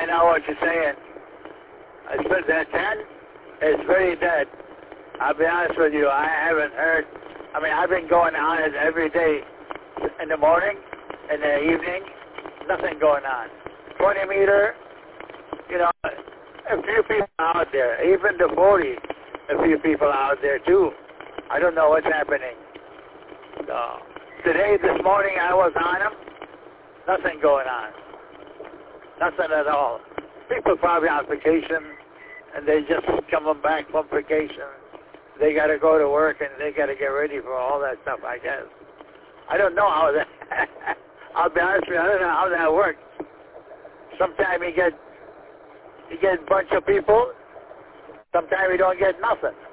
I know what you're saying. I suppose that 10 is very dead. I'll be honest with you. I haven't heard. I mean, I've been going on it every day. In the morning, in the evening, nothing going on. 20 meter, you know, a few people out there. Even the 40, a few people out there too. I don't know what's happening. So, today, this morning, I was on them. Nothing going on. Nothing at all. People probably on vacation, and they just coming back from vacation. They got to go to work, and they got to get ready for all that stuff, I guess. I don't know how that, I'll be honest with you, I don't know how that works. Sometimes you get a bunch of people, sometimes you don't get nothing.